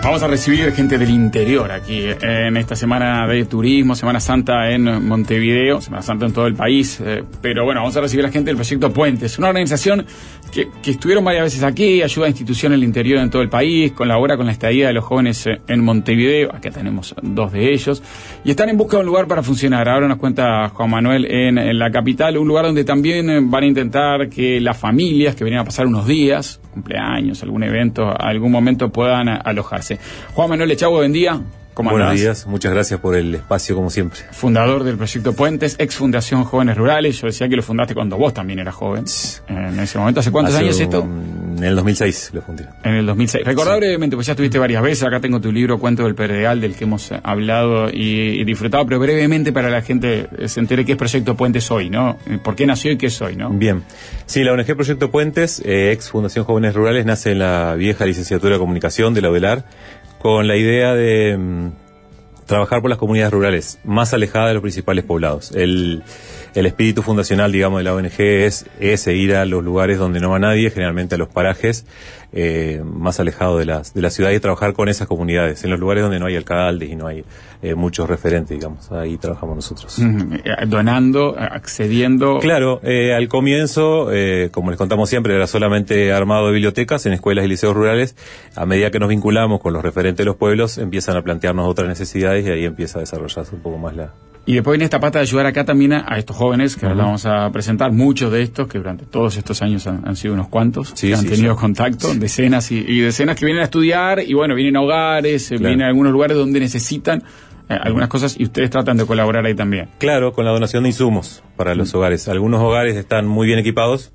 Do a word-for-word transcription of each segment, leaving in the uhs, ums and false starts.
Vamos a recibir gente del interior aquí en esta semana de turismo, Semana Santa en Montevideo, Semana Santa en todo el país, eh, pero bueno, vamos a recibir a gente del Proyecto Puentes, una organización que, que estuvieron varias veces aquí, ayuda a instituciones del interior en todo el país, colabora con la estadía de los jóvenes en Montevideo, acá tenemos dos de ellos, y están en busca de un lugar para funcionar. Ahora nos cuenta Juan Manuel en, en la capital, un lugar donde también van a intentar que las familias que vienen a pasar unos días, cumpleaños, algún evento, algún momento puedan alojarse. Juan Manuel Echagüe, buen día. ¿Cómo andás? Buenos días, muchas gracias por el espacio como siempre. Fundador del Proyecto Puentes, ex Fundación Jóvenes Rurales. Yo decía que lo fundaste cuando vos también eras joven. En ese momento, ¿hace cuántos Hace años un, esto? En el dos mil seis lo fundé. En el dos mil seis. Recordá sí. brevemente, pues ya estuviste varias veces. Acá tengo tu libro Cuento del Pedregal, del que hemos hablado y, y disfrutado, pero brevemente para la gente se entere qué es Proyecto Puentes hoy, ¿no? ¿Por qué nació y qué es hoy, no? Bien. Sí, la O N G Proyecto Puentes, eh, ex Fundación Jóvenes Rurales, nace en la vieja licenciatura de Comunicación de la UDELAR, con la idea de mmm, trabajar por las comunidades rurales, más alejadas de los principales poblados. El, el espíritu fundacional, digamos, de la O N G es ese, ir a los lugares donde no va nadie, generalmente a los parajes, eh, más alejados de las, de la ciudad, y trabajar con esas comunidades, en los lugares donde no hay alcaldes y no hay eh, muchos referentes, digamos. Ahí trabajamos nosotros. Mm, donando, accediendo. Claro, eh, al comienzo, eh, como les contamos siempre, era solamente armado de bibliotecas en escuelas y liceos rurales. A medida que nos vinculamos con los referentes de los pueblos, empiezan a plantearnos otras necesidades y ahí empieza a desarrollarse un poco más la... Y después viene esta pata de ayudar acá también a, a estos jóvenes, que uh-huh. ahora vamos a presentar, muchos de estos, que durante todos estos años han, han sido unos cuantos, sí, que han sí, tenido sí. contacto, decenas y, y decenas que vienen a estudiar, y bueno, vienen a hogares, claro. vienen a algunos lugares donde necesitan eh, algunas cosas, y ustedes tratan de colaborar ahí también. Claro, con la donación de insumos para uh-huh. los hogares. Algunos hogares están muy bien equipados,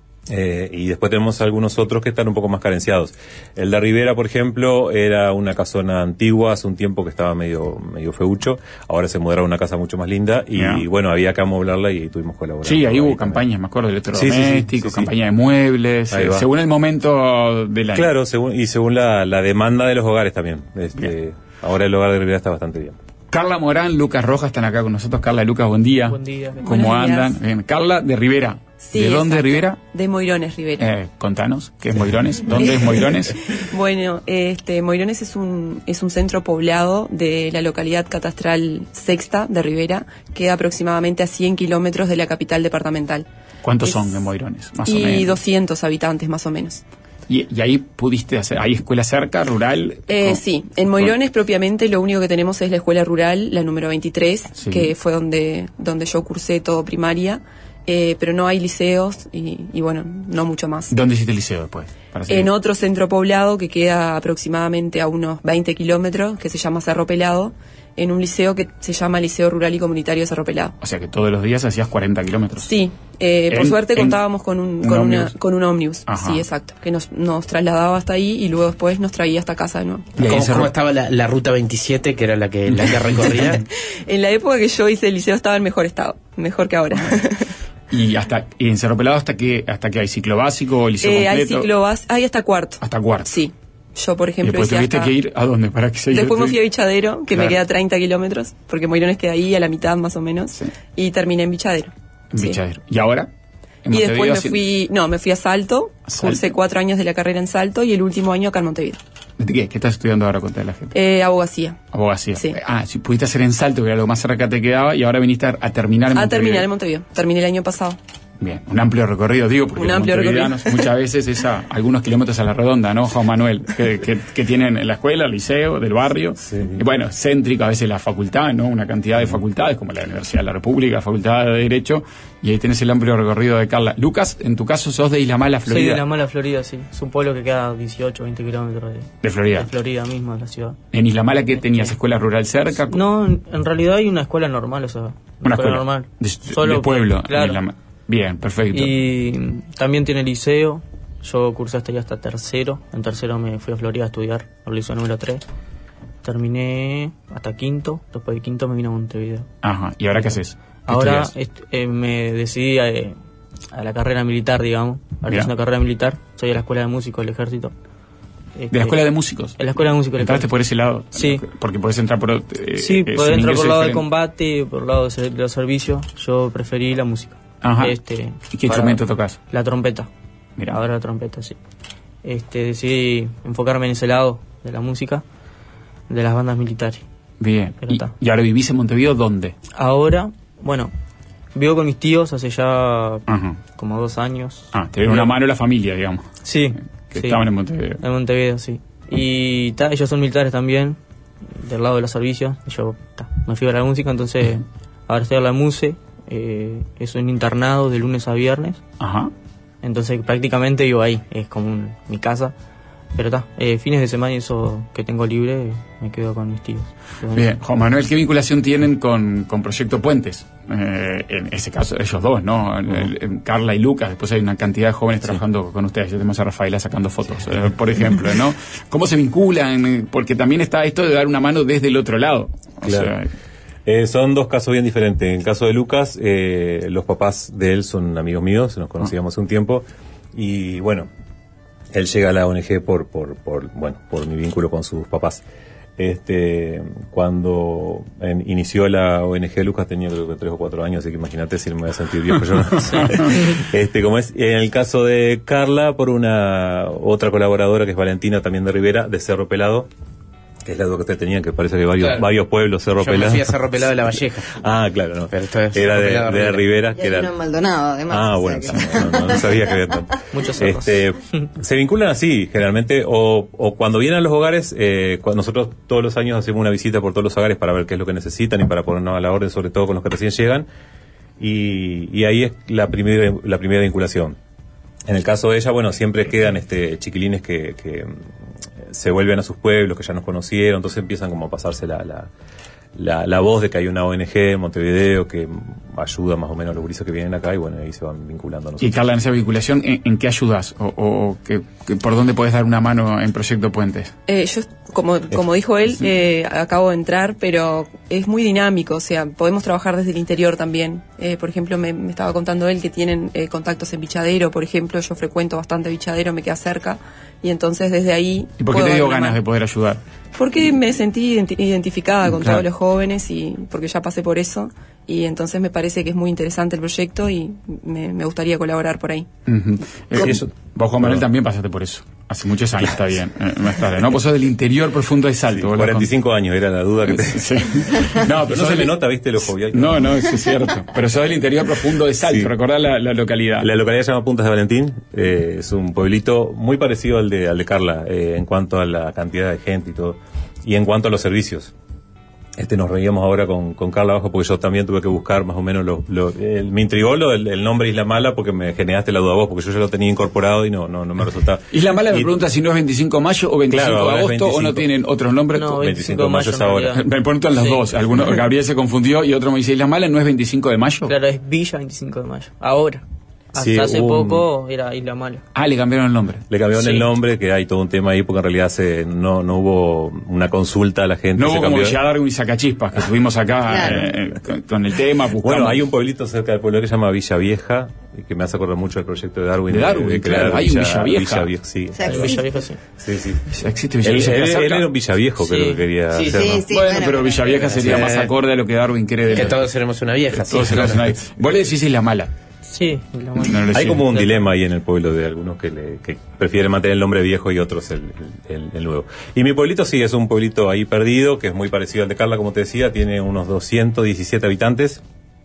Eh, y después tenemos algunos otros que están un poco más carenciados. El de Rivera, por ejemplo, era una casona antigua, hace un tiempo que estaba medio medio feucho, ahora se mudaron a una casa mucho más linda y yeah. bueno, había que amoblarla y ahí tuvimos colaboración. Sí, ahí hubo ahí campañas, también. Me acuerdo, de electrodomésticos, sí, sí, sí, campaña sí, sí. de muebles, eh, según el momento del año. Claro, según, y según la, la demanda de los hogares también. Este, ahora el hogar de Rivera está bastante bien. Carla Morán, Lucas Rojas están acá con nosotros. Carla y Lucas, buen día. Buen día. ¿Cómo andan? Bien. Carla, de Rivera. Sí, ¿De dónde exacto. Rivera? De Moirones, Rivera. Eh, contanos, ¿qué es Moirones? ¿Dónde es Moirones? Bueno, este, Moirones es un, es un centro poblado de la localidad catastral Sexta de Rivera, queda aproximadamente a cien kilómetros de la capital departamental. ¿Cuántos es, son de Moirones, más y o menos? Y doscientos habitantes, más o menos. ¿Y, y ahí pudiste hacer, hay escuela cerca, rural? Eh, sí, en Moirones propiamente lo único que tenemos es la escuela rural, la número veintitrés, sí. que fue donde, donde yo cursé todo primaria. Eh, pero no hay liceos y, y bueno, no mucho más. ¿Dónde hiciste el liceo después? Para en otro centro poblado que queda aproximadamente a unos veinte kilómetros, que se llama Cerro Pelado, en un liceo que se llama Liceo Rural y Comunitario de Cerro Pelado. O sea que todos los días hacías cuarenta kilómetros. Sí, eh, por suerte contábamos con un, un con ómnibus. una con un ómnibus, sí, exacto, que nos, nos trasladaba hasta ahí y luego después nos traía hasta casa de nuevo. ¿Cómo, ¿Cómo estaba la, la ruta veintisiete, que era la que, la que recorría? En la época que yo hice el liceo estaba en mejor estado, mejor que ahora. Y hasta y en Cerro Pelado hasta que hasta que hay ciclo básico o liceo eh, completo. Hay ciclo básico, hay hasta cuarto. Hasta cuarto. Sí. Yo, por ejemplo, y después tuviste hasta... que ir a dónde para que se Después me fui a Bichadero, que claro. me queda treinta kilómetros, porque Moirones queda ahí a la mitad más o menos, sí. y terminé en Bichadero. En sí. Bichadero. ¿Y ahora? Y después me fui, no, me fui a Salto, a Salto, cursé cuatro años de la carrera en Salto y el último año acá en Montevideo. ¿De qué? ¿Qué estás estudiando ahora? Contale a la gente. Eh, abogacía. Abogacía. Sí. Ah, si pudiste hacer en Salto, que era lo más cerca te quedaba, y ahora viniste a, a terminar en a Montevideo. A terminar en Montevideo. Terminé el año pasado. Bien, un amplio recorrido, digo, porque un los amplio montevideanos recorrido. muchas veces es a algunos kilómetros a la redonda, ¿no, Juan Manuel? Que, que, que tienen la escuela, el liceo, del barrio. Sí. Y bueno, céntrico a veces la facultad, ¿no? Una cantidad de facultades, como la Universidad de la República, Facultad de Derecho, y ahí tenés el amplio recorrido de Carla. Lucas, en tu caso sos de Isla Mala, Florida. Soy de Isla Mala, Florida, sí. Es un pueblo que queda a dieciocho, veinte kilómetros de, de Florida. De Florida misma, de la ciudad. ¿En Isla Mala qué tenías? ¿Escuela rural cerca? No, en realidad hay una escuela normal, o sea, una, una escuela, escuela normal. De, Solo, de pueblo, claro. en Isla Mala. Bien, perfecto. Y también tiene liceo. Yo cursé hasta allá hasta tercero. En tercero me fui a Florida a estudiar, al liceo número tres. Terminé hasta quinto. Después de quinto me vine a Montevideo. Ajá. ¿Y ahora qué haces? ¿Qué ahora est- eh, me decidí a, eh, a la carrera militar, digamos. Ahora es una carrera militar. Soy de la escuela de músicos del ejército. Este, ¿De la escuela de músicos? En la escuela de músicos. ¿Entraste por ese lado? Sí. Porque podés entrar por... Eh, sí, podés entrar por el lado de combate, por el lado de los servicios. Yo preferí la música. Ajá. Este, ¿Y qué instrumento tocas? La trompeta. Mira. Ahora la trompeta, sí. Este, decidí enfocarme en ese lado de la música. de las bandas militares. Bien. Pero ¿Y, está. ¿Y ahora vivís en Montevideo dónde? Ahora, bueno, vivo con mis tíos hace ya Ajá. como dos años. Ah, te dieron una mano la familia, digamos. Sí. Que sí. estaban en Montevideo. En Montevideo, sí. Y ta, ellos son militares también, del lado de los servicios. Yo ta, me fui a la música, entonces ahora estoy a la MUSE. Eh, es un internado de lunes a viernes. Ajá. Entonces prácticamente vivo ahí, es como un- mi casa. Pero está, eh, fines de semana y eso que tengo libre, me quedo con mis tíos. Bien, Juan Manuel, ¿qué vinculación tienen con, con Proyecto Puentes? Eh, en ese caso, ellos dos, ¿no? El- el- el- Carla y Lucas, después hay una cantidad de jóvenes trabajando con ustedes. Yo tenemos a Rafaela sacando fotos, eh, por ejemplo, ¿no? ¿Cómo se vinculan? Porque también está esto de dar una mano desde el otro lado. O Claro. sea, Eh, son dos casos bien diferentes. En el caso de Lucas, eh, los papás de él son amigos míos, nos conocíamos hace un tiempo, y bueno, él llega a la O N G por, por, por, bueno, por mi vínculo con sus papás. Este, cuando en- inició la O N G, Lucas tenía creo que tres o cuatro años, así que imagínate si no me voy a sentir viejo yo. este, como es, en el caso de Carla, por una otra colaboradora que es Valentina, también de Rivera, de Cerro Pelado, que es la duda que ustedes tenían, que parece que varios, Claro. varios pueblos, Cerro Yo me Pelado. fui a Cerro Pelado de la Valleja. Ah, claro, no. Pero esto es era Cerro de, Pelado, de Rivera. Rivera, Y que hay era... uno en Maldonado, además. Ah, o bueno, sea que- no, no, no sabía que había tanto. Muchos cerros. Este, se vinculan así, generalmente, o, o cuando vienen a los hogares, eh, cuando nosotros todos los años hacemos una visita por todos los hogares para ver qué es lo que necesitan y para ponernos a la orden, sobre todo con los que recién llegan, y, y ahí es la primera, la primera vinculación. En el caso de ella, bueno, siempre quedan este chiquilines que, que mm, se vuelven a sus pueblos, que ya nos conocieron, entonces empiezan como a pasarse la, la, la, la voz de que hay una O N G en Montevideo que mm, ayuda más o menos a los gurises que vienen acá y bueno, ahí se van vinculando a y nosotros. Carla, en esa vinculación, ¿en, en qué ayudas? ¿O, o que, que por dónde puedes dar una mano en Proyecto Puentes? Eh, yo, como, como dijo él, eh, acabo de entrar, pero es muy dinámico, o sea, podemos trabajar desde el interior también. Eh, por ejemplo, me, me estaba contando él que tienen eh, contactos en Bichadero, por ejemplo, yo frecuento bastante Bichadero, me queda cerca, y entonces desde ahí... ¿Y por qué puedo te dar dio una ganas mano. de poder ayudar? Porque me sentí identi- identificada con Claro. todos los jóvenes y porque ya pasé por eso, y entonces me parece que es muy interesante el proyecto y me, me gustaría colaborar por ahí. Ujú. Eh, Sí, eso- vos, Juan Manuel, Perdón. también pasaste por eso. Hace muchos años, está bien. Eh, más tarde, ¿no? Vos sos del interior profundo de Salto. Sí, vos lo cuarenta y cinco años era la duda que te... Sí. No, pero no sos se me del- nota, viste, lo jovial. No, no, eso es cierto. Pero sos del interior profundo de Salto, Sí. recordá la, la localidad. La localidad se llama Puntas de Valentín, eh, es un pueblito muy parecido al de, al de Carla eh, en cuanto a la cantidad de gente y todo, y en cuanto a los servicios. Este, nos reíamos ahora con, con Carla abajo porque yo también tuve que buscar más o menos lo, lo, el, me intrigó lo, el, el nombre Isla Mala porque me generaste la duda vos, porque yo ya lo tenía incorporado y no, no, no me resultaba. Isla Mala me Y- pregunta si no es veinticinco de mayo o veinticinco Claro, de ahora es agosto o no veinticinco. tienen otros nombres. No, veinticinco de mayo es ahora. en realidad. Me preguntan las Sí. dos. Alguno, Gabriel se confundió y otro me dice, ¿Isla Mala no es veinticinco de mayo? Claro, es Villa veinticinco de mayo. Ahora. Hasta Sí, hace un- poco era Isla Mala. Ah, le cambiaron el nombre. Le cambiaron Sí. el nombre, que hay todo un tema ahí porque en realidad se, no, no hubo una consulta a la gente. No se hubo como cambió. Villa Darwin y Sacachispas, que estuvimos acá Claro. eh, con, con el tema. Buscamos. Bueno, hay un pueblito cerca del pueblo que se llama Villa Vieja, y que me hace acordar mucho del proyecto de Darwin. De Darwin, crear claro, hay un Villa Vieja. Vieja, sí. O sea, En sí. Villa Vieja, sí. Sí, sí. Existe Villa Él, Vieja. él- ¿Está él cerca? era un Villaviejo, Sí. creo que quería Sí, hacer, sí, ¿no? sí. bueno, bueno, pero pero- Villavieja sería Sí. más acorde a lo que Darwin cree de Que la- todos seremos una vieja, sí. todos seremos claro. una- Vos le decís Isla Mala. Sí, Isla Mala. No le Hay decís. como un Claro. dilema ahí en el pueblo de algunos que, le, que prefieren mantener el nombre viejo y otros el, el- el- el nuevo. Y mi pueblito sí, es un pueblito ahí perdido, que es muy parecido al de Carla, como te decía, tiene unos doscientos diecisiete habitantes,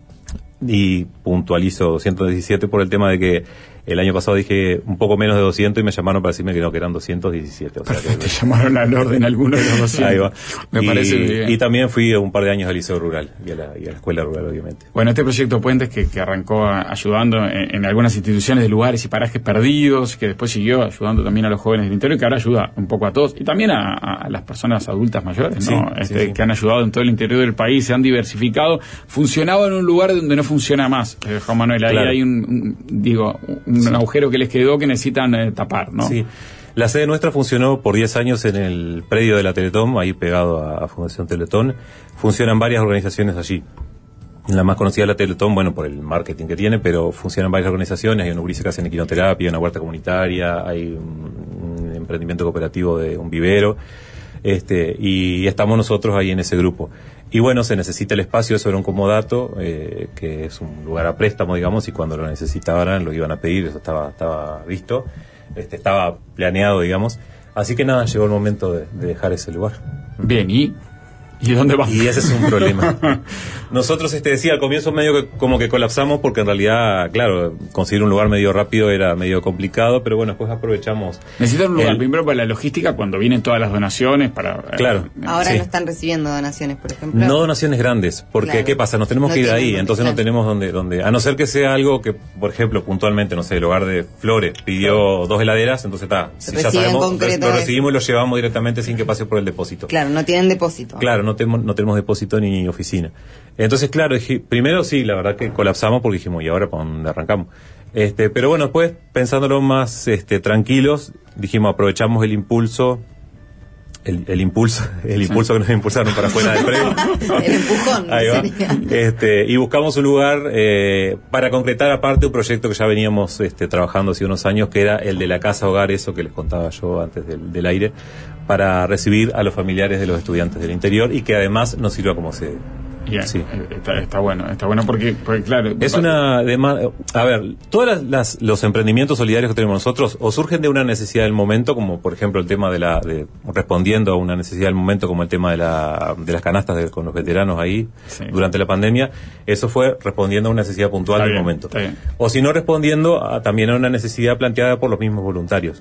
y puntualizo doscientos diecisiete por el tema de que el año pasado dije un poco menos de doscientos y me llamaron para decirme que no, que eran doscientos diecisiete. O sea que- Te llamaron al orden alguno de los doscientos. Ahí va. Me y, parece bien. y también fui un par de años al liceo rural y a la, y a la escuela rural, obviamente. Bueno, este proyecto Puentes que, que arrancó a- ayudando en, en algunas instituciones de lugares y parajes perdidos, que después siguió ayudando también a los jóvenes del interior y que ahora ayuda un poco a todos y también a, a las personas adultas mayores, ¿no? Sí, Este, sí, sí. que han ayudado en todo el interior del país, se han diversificado, funcionaba en un lugar donde no funciona más, eh, Juan Manuel, ahí Claro. hay un, un- digo, un agujero que les quedó que necesitan eh, tapar, ¿no? Sí. La sede nuestra funcionó por diez años en el predio de la Teletón, ahí pegado a, a Fundación Teletón. Funcionan varias organizaciones allí. La más conocida es la Teletón, bueno, por el marketing que tiene, pero funcionan varias organizaciones. Hay una gurises que hacen equinoterapia, una huerta comunitaria, hay un, un emprendimiento cooperativo de un vivero. Este, y estamos nosotros ahí en ese grupo. Y bueno, se necesita el espacio, eso era un comodato, eh, que es un lugar a préstamo, digamos, y cuando lo necesitaban lo iban a pedir, eso estaba, estaba visto, este, estaba planeado, digamos. Así que nada, llegó el momento de, de dejar ese lugar. Bien, ¿y? ¿Y dónde vas? Y ese es un problema. Nosotros, este, decía, al comienzo medio que como que colapsamos porque en realidad, claro, conseguir un lugar medio rápido era medio complicado, pero bueno, después aprovechamos. Necesitan un lugar el... primero para la logística cuando vienen todas las donaciones para... Claro. Eh, Ahora sí. no están recibiendo donaciones, por ejemplo. No donaciones grandes, porque Claro. ¿qué pasa? Nos tenemos No que ir tienen ahí, dónde, entonces claro. no tenemos donde, donde, a no ser que sea algo que, por ejemplo, puntualmente, no sé, el hogar de Flores pidió dos heladeras, entonces está, si ya Reciben sabemos, concreto lo eso. recibimos y lo llevamos directamente sin que pase por el depósito. Claro, no tienen depósito. Claro, no tenemos, no tenemos depósito ni oficina. Entonces, claro, dije, primero sí, la verdad que colapsamos porque dijimos, ¿y ahora para dónde arrancamos? Este, pero bueno, después, pensándolo más este, tranquilos, dijimos, aprovechamos el impulso, el, el impulso, el Sí. impulso que nos impulsaron para afuera del predio. El empujón. Ahí va. sería. Este, y buscamos un lugar eh, para concretar aparte un proyecto que ya veníamos este, trabajando hace unos años, que era el de la casa hogar, eso que les contaba yo antes del, del aire, para recibir a los familiares de los estudiantes del interior y que además nos sirva como sede. Bien, Sí. eh, está, está bueno, está bueno porque, porque claro... Es una dema- a ver, todos las, las- los emprendimientos solidarios que tenemos nosotros o surgen de una necesidad del momento, como por ejemplo el tema de la de respondiendo a una necesidad del momento, como el tema de la de las canastas de- con los veteranos ahí Sí. durante la pandemia. Eso fue respondiendo a una necesidad puntual Está del bien, momento. está bien. O si no respondiendo a, también a una necesidad planteada por los mismos voluntarios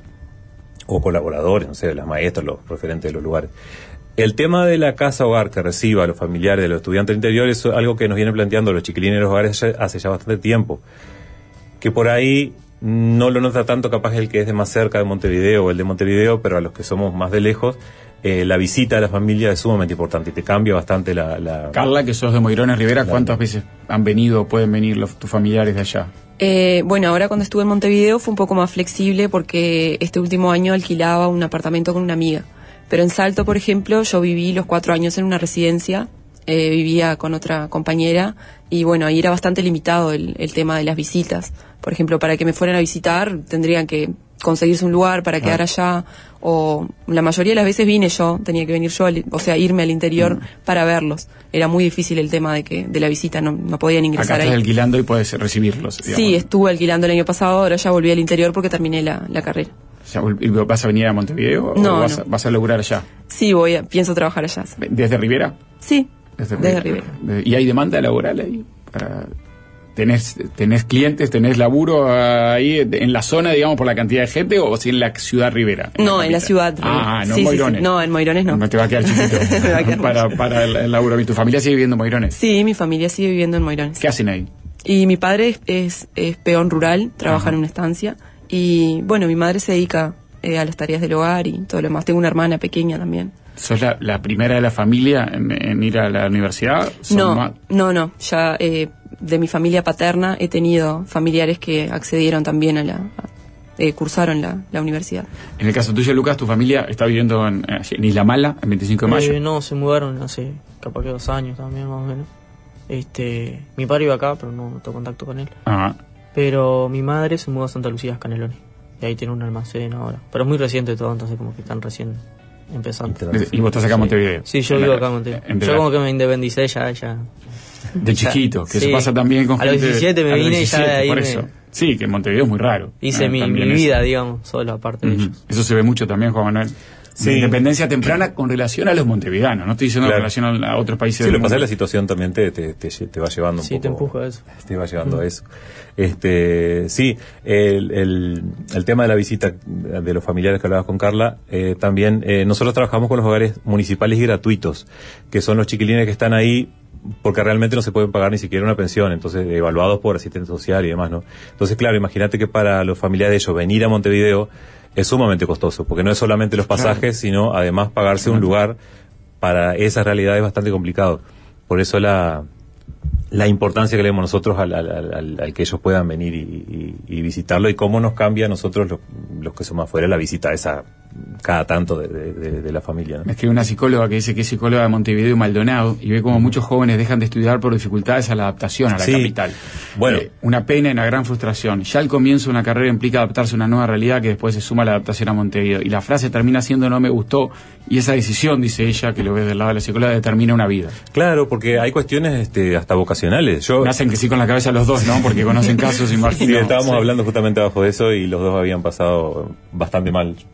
o colaboradores, no sé, las maestras, los referentes de los lugares. El tema de la casa hogar que reciba a los familiares de los estudiantes del interior es algo que nos vienen planteando los chiquilines de los hogares ya- hace ya bastante tiempo. Que por ahí no lo nota tanto capaz el que es de más cerca de Montevideo o el de Montevideo, pero a los que somos más de lejos, eh, la visita a la familia es sumamente importante y te cambia bastante la... la Carla, que sos de Moirones Rivera, Claro. ¿cuántas veces han venido o pueden venir los, tus familiares de allá? Eh, bueno, ahora cuando estuve en Montevideo fue un poco más flexible porque este último año alquilaba un apartamento con una amiga. Pero en Salto, por ejemplo, yo viví los cuatro años en una residencia, eh, vivía con otra compañera y bueno, ahí era bastante limitado el, el tema de las visitas. Por ejemplo, para que me fueran a visitar tendrían que conseguirse un lugar para quedar allá o la mayoría de las veces vine yo, tenía que venir yo, al- o sea, irme al interior para verlos. Era muy difícil el tema de que de la visita, no, no podían Acá ingresar estás ahí. alquilando y puedes recibirlos. Sí, digamos. estuve alquilando el año pasado, ahora ya volví al interior porque terminé la, la carrera. Ya vol- ¿y ¿Vas a venir a Montevideo No, o vas, no. A, vas a lograr allá? Sí, voy a, pienso trabajar allá. ¿Desde Rivera? Sí, desde Rivera. De- ¿Y hay demanda laboral ahí? Para... ¿Tenés, ¿Tenés clientes, tenés laburo ahí en la zona, digamos, por la cantidad de gente o si en la ciudad Rivera? No, en la capital? ciudad. Ah, no Sí, en sí, sí. Moirones. No, en Moirones no. No te va a quedar chiquito Me va a quedar para, mucho. para el, el laburo. ¿Y tu familia sigue viviendo en Moirones? Sí, mi familia sigue viviendo en Moirones. ¿Qué hacen ahí? Y mi padre es, es, es peón rural, trabaja Ajá. en una estancia. Y bueno, mi madre se dedica eh, a las tareas del hogar y todo lo demás. Tengo una hermana pequeña también. ¿Sos la, la primera de la familia en, en ir a la universidad? ¿Son No, más? no, no. Ya eh, de mi familia paterna he tenido familiares que accedieron también a la... a- eh, cursaron la, la universidad. En el caso tuyo, Lucas, tu familia está viviendo en, en Isla Mala, en veinticinco de mayo. Eh, no, se mudaron hace capaz que dos años también, más o menos. Este, mi padre iba acá, pero no tengo contacto con él. Ajá. Pero mi madre se mudó a Santa Lucía, Canelones. Y ahí tiene un almacén ahora. Pero es muy reciente todo, entonces como que están recién empezando. Y vos estás acá en Montevideo. Sí, yo En vivo la- acá en Montevideo. entre Yo la- como que me independicé ya, ya. De chiquito, que Sí. eso pasa también con A los gente- diecisiete me a los vine y ya de diecisiete, ahí por me- eso. Sí, que en Montevideo es muy raro. Hice Ah, mi, mi también eso. vida, digamos, solo aparte de Ujú. ellos. Eso se ve mucho también, Juan Manuel. Sí. De independencia temprana con relación a los montevideanos. No estoy diciendo Claro. en relación a, a otros países Sí, del lo que pasa es mundo. la situación también te, te, te, te va llevando un Sí, poco. te empuja a eso. Te va llevando a eso. Este, sí, el, el, el tema de la visita de los familiares que hablabas con Carla, eh, también eh, nosotros trabajamos con los hogares municipales y gratuitos, que son los chiquilines que están ahí porque realmente no se pueden pagar ni siquiera una pensión, entonces evaluados por asistente social y demás, ¿no? Entonces, claro, imagínate que para los familiares de ellos venir a Montevideo es sumamente costoso, porque no es solamente los pasajes, Claro. sino además pagarse un lugar para esa realidad es bastante complicado. Por eso la, la importancia que le damos nosotros al, al, al, al que ellos puedan venir y, y, y visitarlo y cómo nos cambia a nosotros los, los que somos afuera la visita esa cada tanto de, de, de, de la familia, ¿no? Me escribe una psicóloga que dice que es psicóloga de Montevideo y Maldonado y ve como muchos jóvenes dejan de estudiar por dificultades a la adaptación a la Sí. capital. Bueno. Eh, una pena y una gran frustración. Ya al comienzo de una carrera implica adaptarse a una nueva realidad que después se suma a la adaptación a Montevideo. Y la frase termina siendo no me gustó y esa decisión, dice ella, que lo ve del lado de la psicóloga, determina una vida. Claro, porque hay cuestiones este, hasta vocacionales. Yo, Me hacen que sí con la cabeza los dos, ¿no? Porque conocen casos, sí, imagino. estábamos Sí. hablando justamente abajo de eso y los dos habían pasado bastante mal. Pensé que Lucas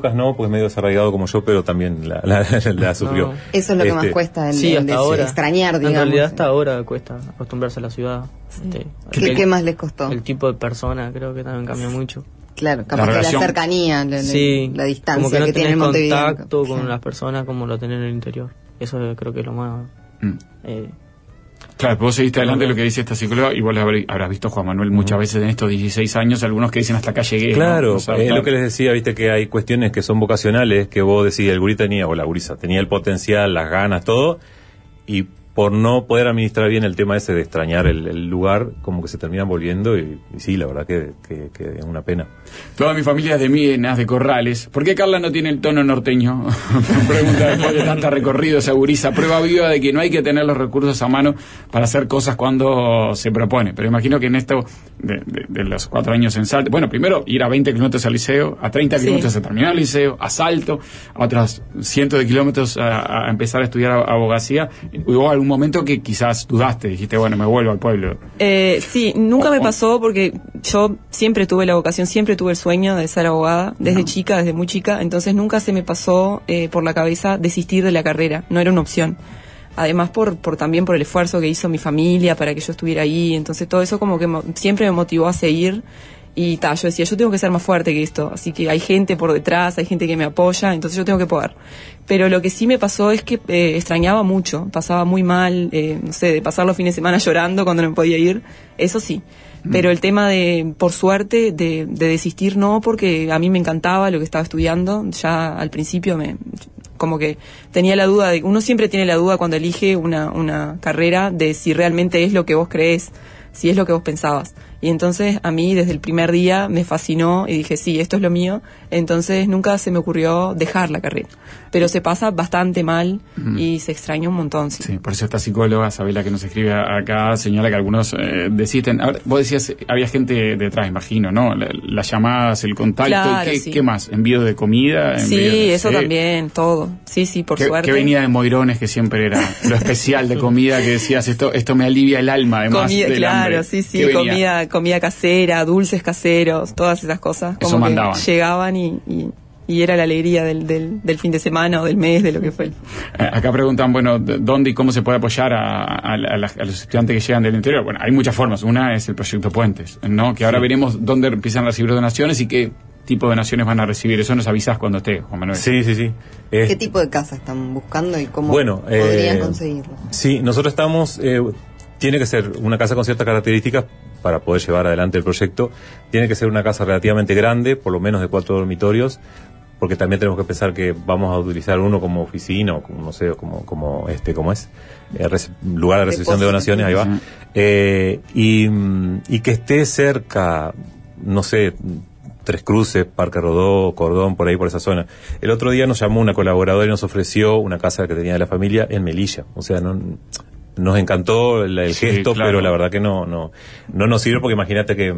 Lucas no, pues medio desarraigado como yo, pero también la, la, la sufrió. No. Eso es lo que más Este, cuesta, el, Sí, el hasta des- ahora. extrañar, digamos. En realidad hasta ahora cuesta acostumbrarse a la ciudad. Este, ¿Qué, el- qué más les costó? El tipo de persona creo que también cambia mucho. Claro, capaz que relación. la cercanía, la, la- Sí, la distancia como que no que tiene tenés en Montevideo. contacto con Claro. las personas como lo tenés en el interior. Eso creo que es lo más... Mm. Eh, Claro, vos seguiste adelante lo que dice esta psicóloga y vos lo habré- habrás visto, Juan Manuel, muchas veces en estos dieciséis años, algunos que dicen hasta acá llegué. Claro, ¿no? O sea, es claro. lo que les decía, viste que hay cuestiones que son vocacionales, que vos decís, el gurí tenía, o la gurisa, tenía el potencial, las ganas, todo, y por no poder administrar bien el tema ese de extrañar el, el lugar, como que se terminan volviendo, y, y sí, la verdad que, que, que es una pena. Toda mi familia es de Minas, de Corrales. ¿Por qué Carla no tiene el tono norteño? Pregunta después de tanta recorrido esa gurisa. Prueba viva de que no hay que tener los recursos a mano para hacer cosas cuando se propone. Pero imagino que en esto, de, de, de los cuatro años en Salto, bueno, primero ir a veinte kilómetros al liceo, a treinta Sí. kilómetros a terminar el liceo, a Salto, a otros cientos de kilómetros a, a empezar a estudiar abogacía. Hubo algún momento que quizás dudaste, dijiste, bueno, me vuelvo al pueblo. Eh, sí, nunca O- me o- pasó porque yo siempre tuve la vocación, siempre tuve el sueño de ser abogada, desde Ajá. chica, desde muy chica, entonces nunca se me pasó eh, por la cabeza desistir de la carrera, no era una opción. Además por, por también por el esfuerzo que hizo mi familia para que yo estuviera ahí, entonces todo eso como que mo- siempre me motivó a seguir. Y ta, yo decía, yo tengo que ser más fuerte que esto, así que hay gente por detrás, hay gente que me apoya, entonces yo tengo que poder. Pero lo que sí me pasó es que eh, extrañaba mucho, pasaba muy mal, eh, no sé, de pasar los fines de semana llorando cuando no me podía ir, eso sí. Pero el tema de, por suerte, de, de desistir no, porque a mí me encantaba lo que estaba estudiando, ya al principio me, como que tenía la duda de, uno siempre tiene la duda cuando elige una, una carrera de si realmente es lo que vos creés, si es lo que vos pensabas. Y entonces a mí desde el primer día me fascinó y dije, sí, esto es lo mío. Entonces nunca se me ocurrió dejar la carrera. Pero se pasa bastante mal y se extraña un montón. Sí. Sí, por eso esta psicóloga, Sabela, que nos escribe acá, señala que algunos eh, desisten. Ahora, vos decías, había gente detrás, imagino, ¿no? La- las llamadas, el contacto. Claro, ¿Qué, sí. qué más? ¿Envío de comida? ¿Envío Sí, de- eso sí. también, todo. Sí, sí, por ¿Qué, suerte. qué venía de Moirones, que siempre era lo especial de comida, que decías, esto esto me alivia el alma, además Comida, del claro, hambre? sí, sí, ¿Qué venía? comida, comida casera, dulces caseros, todas esas cosas. Eso Como que mandaban. llegaban y, y, y era la alegría del, del, del fin de semana o del mes, de lo que fue. Eh, Acá preguntan, bueno, d- ¿dónde y cómo se puede apoyar a, a- a la- a los estudiantes que llegan del interior? Bueno, hay muchas formas. Una es el proyecto Puentes, ¿no? Que ahora veremos dónde empiezan a recibir donaciones y qué tipo de donaciones van a recibir. Eso nos avisas cuando esté, Juan Manuel. Sí, sí, sí. Es- ¿Qué tipo de casa están buscando y cómo Bueno, podrían eh, conseguirlo? Sí, nosotros estamos, eh, tiene que ser una casa con ciertas características para poder llevar adelante el proyecto. Tiene que ser una casa relativamente grande, por lo menos de cuatro dormitorios, porque también tenemos que pensar que vamos a utilizar uno como oficina o como, no sé, como, como este, ¿cómo es? Eh, rece- lugar de recepción de Depósito. donaciones, ahí va. Ujú. Eh, y, mm, y que esté cerca, no sé, Tres Cruces, Parque Rodó, Cordón, por ahí, por esa zona. El otro día nos llamó una colaboradora y nos ofreció una casa que tenía de la familia en Melilla. O sea, no, nos encantó el, el Sí, gesto, claro. pero la verdad que no, no, no nos sirve porque imagínate que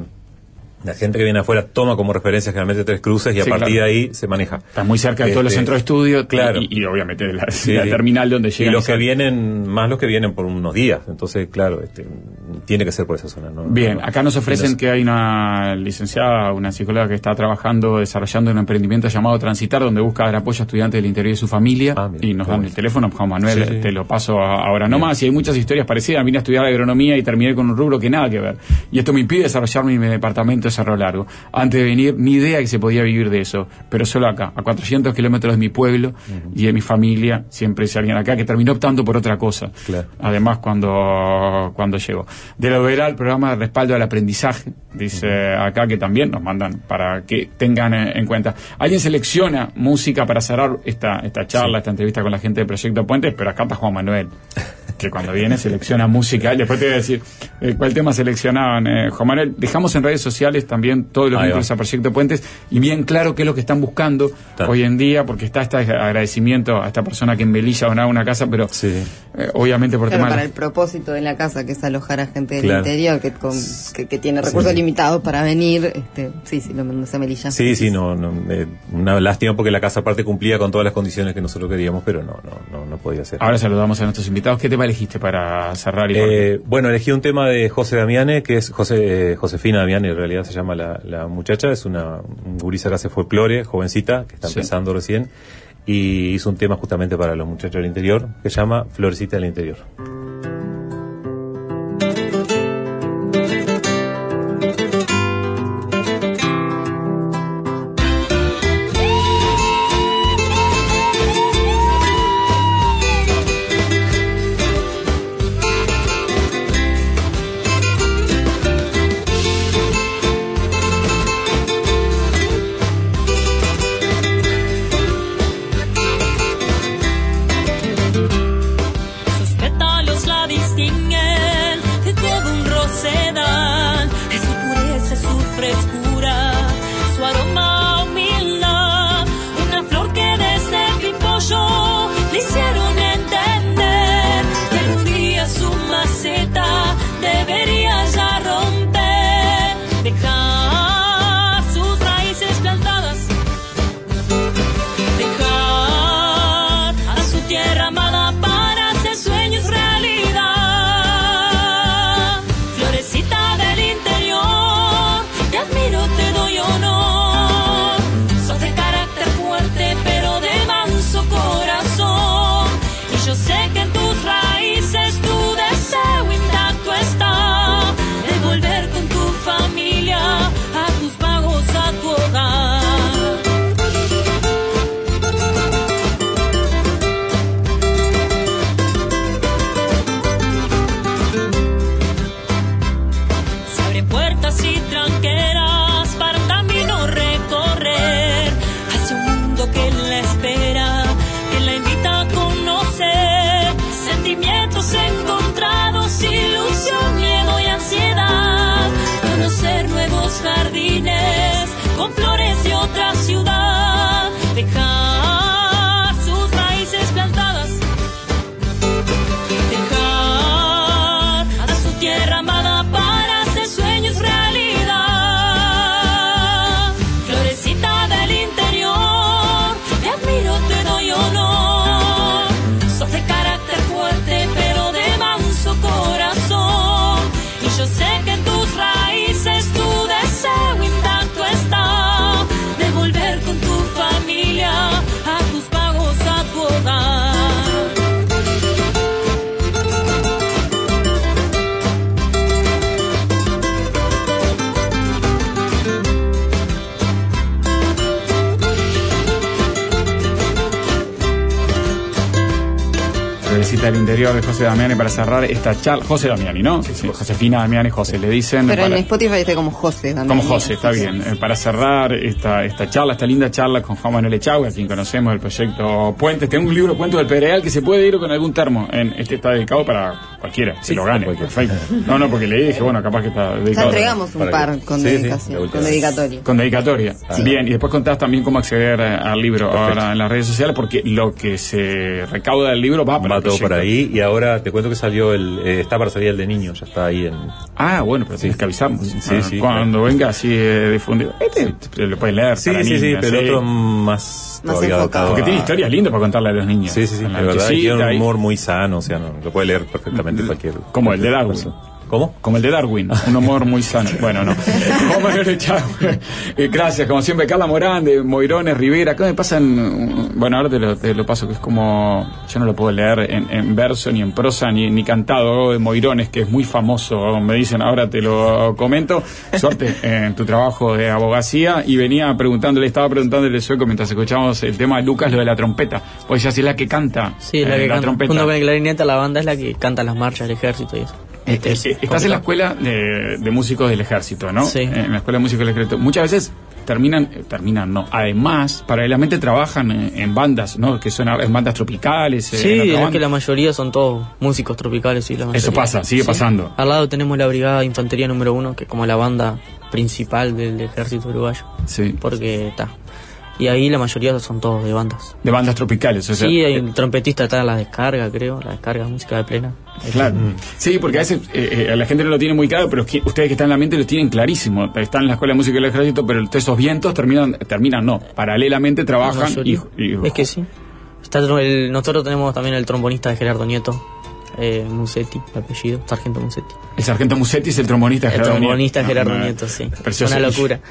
la gente que viene afuera toma como referencia generalmente Tres Cruces y a Sí, partir claro. de ahí se maneja. Está muy cerca de todos los Este, centros de estudio, claro. y, y obviamente de la, de Sí, la sí. terminal donde Y llegan. los que salen. vienen, más los que vienen por unos días. Entonces, claro, este, tiene que ser por esa zona. ¿no? Bien, No, no. acá nos ofrecen Y nos- que hay una licenciada, una psicóloga que está trabajando, desarrollando un emprendimiento llamado Transitar, donde busca dar apoyo a estudiantes del interior y su familia. Ah, mira, y nos qué dan bueno. el teléfono, Juan Manuel, Sí, sí. te lo paso a- ahora Bien. nomás. Y hay muchas historias parecidas. Vine a estudiar agronomía y terminé con un rubro que nada que ver. Y esto me impide desarrollarme en mi departamento de Cerro Largo. Antes de venir, ni idea que se podía vivir de eso. Pero solo acá, a cuatrocientos kilómetros de mi pueblo y de mi familia, siempre es alguien acá que terminó optando por otra cosa. Claro. Además, cuando, cuando llegó. De lo verá el programa de respaldo al aprendizaje, dice acá que también nos mandan para que tengan eh, en cuenta. Alguien selecciona música para cerrar esta, esta charla, esta entrevista con la gente de Proyecto Puentes, pero acá está Juan Manuel, que cuando viene selecciona música. Después te voy a decir eh, cuál tema seleccionaban. Eh, Juan Manuel, dejamos en redes sociales también todos los Ahí vínculos va. a Proyecto Puentes y bien claro qué es lo que están buscando Está. hoy en día, porque está este agradecimiento a esta persona que en Melilla donaba una casa, pero Sí. eh, obviamente por Claro, tema de para la- el propósito de la casa, que es alojar a gente del Claro. interior, que, con- que, que tiene recursos Sí. limitados para venir, este, sí, sí, lo mandas a Melilla. Sí, sí, no, no eh, una lástima porque la casa aparte cumplía con todas las condiciones que nosotros queríamos, pero no, no, no, no podía ser. Ahora saludamos a nuestros invitados. ¿Qué te parece? elegiste para cerrar? Y eh, bueno, elegí un tema de José Damiani, que es José, eh, Josefina Damiani, en realidad se llama la, la muchacha, es una un gurisa que hace folclore, jovencita, que está Sí. empezando recién, y hizo un tema justamente para los muchachos del interior, que se llama Florecita del Interior. Sus pétalos la distinguen de todo un rosedal, de su pureza, su frescura, su aroma humildad, una flor que desde pimpollo le hicieron entender que algún día su maceta debería ya romper, dejar sus raíces plantadas, dejar a su tierra amada para hacer sueños realidad. Florecita del interior, te admiro, te doy honor. Sos de carácter fuerte, pero de manso corazón. Y yo sé que en tus raíces tu deseo intacto está, de volver con tu familia a tus pagos, a tu hogar. Se abren puertas y tranqueras para un camino recorrer hacia un mundo que la espera, que la invita a conocer sentimientos encontrados, ilusión, miedo y ansiedad, conocer nuevos jardines con flores de otra ciudad, dejar sus raíces plantadas, dejar a su tierra amada para hacer sueños realidad. Florecita del interior, te admiro, te doy honor. Sos de carácter fuerte, pero de manso corazón. Y yo sé que en tus raíces tu deseo intacto está, de volver con tu familia a tus pagos, a tu hogar. Florecita del Interior de José Damiani para cerrar esta charla. José Damiani, ¿no? Sí, sí. Josefina Damiani, José, le dicen. Pero para- en Spotify está como José Damiani. Como José, está bien. Eh, para cerrar esta, esta charla, esta linda charla con Juan Manuel Echagüe, a quien conocemos del proyecto Puentes. Tengo un libro, Cuentos del Pedregal, que se puede ir con algún termo. En, este está dedicado para cualquiera, si lo gane. Perfecto. No, no, porque leí y dije, bueno, capaz que está Ya dedicado. entregamos un Para par que- con sí, sí, dedicación, la última con vez. dedicatoria. Con dedicatoria. Bien, y después contás también cómo acceder eh, al libro Perfecto. ahora en las redes sociales, porque lo que se recauda del libro va para Va el todo por proyecto. ahí, y ahora te cuento que salió el, eh, está para salir el de niños, ya está ahí en... Ah, bueno, pero tienes que avisarnos. Sí, Ah, sí, Cuando venga así eh, difundido. Este lo puedes leer. Sí, para sí, sí, niñas, pero el sí. otro más Más todavía enfocado. adaptado Porque a- tiene historias lindas para contarle a los niños. Sí, sí, sí, En de la verdad, y nochecita tiene un ahí. humor muy sano, o sea, no, lo puede leer perfectamente cualquier... Como el de Darwin. persona. ¿Cómo? Como el de Darwin, un humor muy sano. Bueno, no. Juan Manuel Echagüe, eh, gracias, como siempre, Carla Morán, de Moirones, Rivera. Acá me pasan, uh, bueno, ahora te lo, te lo paso, que es como, yo no lo puedo leer en, en verso, ni en prosa, ni, ni cantado, algo de Moirones, que es muy famoso, me dicen, ahora te lo comento. Suerte en tu trabajo de abogacía. Y venía preguntándole, estaba preguntándole al sueco mientras escuchamos el tema de Lucas, lo de la trompeta. Pues ya si es la que canta. Sí, es la eh, que la canta. trompeta. Junto con el clarinete, la banda es la que canta las marchas del ejército y eso. Eh, Este, eh, es eh, estás en la complicado. escuela de, de músicos del ejército, ¿no? Sí. Eh, En la escuela de músicos del ejército. Muchas veces terminan, eh, terminan, no. Además, paralelamente trabajan en, en bandas, ¿no? Que son a- en bandas tropicales. eh, en Sí, otra es banda. que la mayoría son todos músicos tropicales. Sí, la mayoría. Eso pasa, sigue Sí. pasando. Al lado tenemos la Brigada de Infantería número uno, que es como la banda principal del ejército uruguayo. Sí. Porque está. Y ahí la mayoría son todos de bandas. De bandas tropicales. O sea, Sí, hay eh, un trompetista, está en la descarga, creo. La descarga de música de plena. Claro. Sí, porque a veces eh, eh, la gente no lo tiene muy claro, pero que- ustedes que están en la mente lo tienen clarísimo. Están en la escuela de música del ejército, pero todos esos vientos terminan, terminan no. Paralelamente La trabajan y, mayoría. y- Es que sí. Está el- nosotros tenemos también el trombonista de Gerardo Nieto. Eh, Musetti, el apellido, Sargento Musetti. El Sargento Musetti es el trombonista El Gerardo trombonista Nieto. Gerardo No, no, Nieto, sí. precioso. Una locura.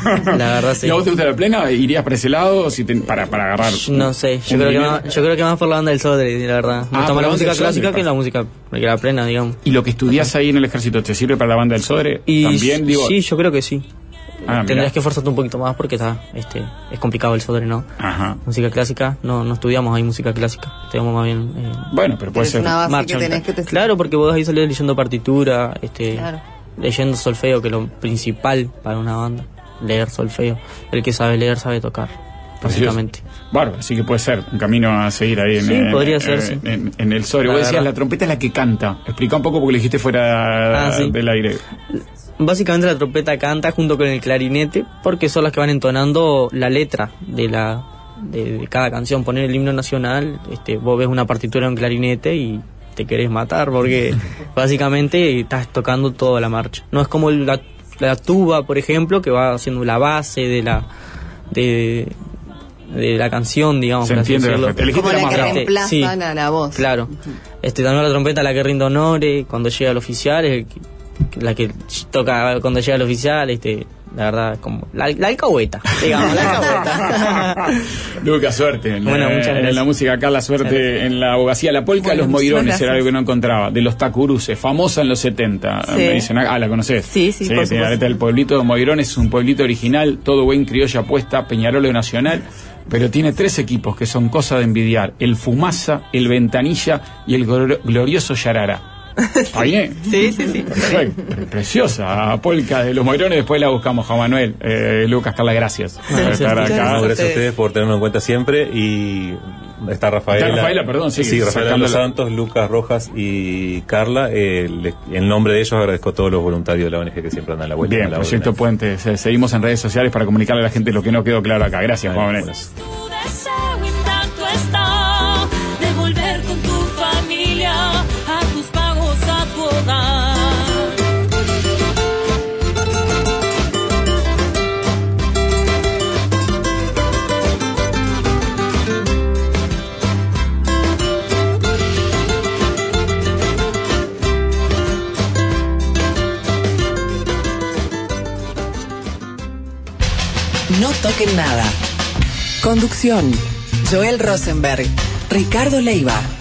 La verdad, sí. ¿Y a vos te gusta la plena? ¿Irías para ese lado si te- para, para agarrar? No sé, yo un creo, que dinero? más, yo creo que más por la banda del Sodre, la verdad. Me Ah, gusta por más la la banda música del Sodre, clásica que pasa. la música que la plena, digamos. ¿Y lo que estudias ahí en el ejército te sirve para la banda del Sodre? Y También, digo. sí, yo creo que sí. Ah, Tendrías mirá. que esforzarte un poquito más porque está, este, es complicado el Sodre, ¿no? Ajá. Música clásica, no, no estudiamos ahí música clásica, estudiamos más bien eh, Bueno, pero puede Es ser. una base marcha. que tenés que te Claro, porque vos ahí salís leyendo partitura, este, Claro. leyendo solfeo, que es lo principal para una banda, leer solfeo. El que sabe leer sabe tocar, básicamente. Bárbaro, así que puede ser un camino a seguir ahí en, Sí, en- podría en- ser, en, sí. en- en el Sodre. La Vos decías, verdad. la trompeta es la que canta. Explica un poco porque le dijiste fuera Ah, sí. del aire. Básicamente la trompeta canta junto con el clarinete porque son las que van entonando la letra de la de, de cada canción. Poner el himno nacional, este, vos ves una partitura en clarinete y te querés matar porque básicamente estás tocando toda la marcha. No es como la, la tuba, por ejemplo, que va haciendo la base de la de, de la canción, digamos. Se por así entiende decirlo. perfecto. Elegiste Como la la más que grande. reemplaza Sí. la, la voz. Claro. Este, también la trompeta la que rinde honores cuando llega el oficial, es el que- la que toca cuando llega el oficial, este, la verdad, como la, la alcahueta, digamos, la alcahueta. Lucas, suerte. En, Bueno, la, muchas en gracias. la música acá, la suerte en la abogacía. La polca de Bueno, los muchísimas moirones era gracias. algo que no encontraba. De los tacuruces, famosa en los setenta. Sí. Me dicen, ah, ¿la conocés? Sí, sí, por tiene supuesto. la letra del pueblito de Moirones, es un pueblito original, todo buen criolla puesta, Peñarolo Nacional. Pero tiene tres equipos que son cosa de envidiar: el Fumasa, el Ventanilla y el glor- glorioso Yarara. ¿Ahí, eh? Sí, sí, sí. Perfecto. Pre- Preciosa polca de los Moirones. Después la buscamos, Juan Manuel. Eh, Lucas, Carla, gracias por Gracias. estar Muchas acá. gracias. Gracias a ustedes por tenernos en cuenta siempre. Y está Rafaela. Está Rafaela, perdón, sí, Sí, Rafaela sacando Los la- Santos, Lucas Rojas y Carla. Eh, le- en nombre de ellos agradezco a todos los voluntarios de la O N G que siempre andan a la vuelta. Bien, en la Proyecto orden. Puente. Se- Seguimos en redes sociales para comunicarle a la gente lo que no quedó claro acá. Gracias, Juan Manuel. Buenas. Tu deseo intacto está de volver con tu familia a tus pagos, a tu hogar. No toquen nada. Conducción: Joel Rosenberg, Ricardo Leiva.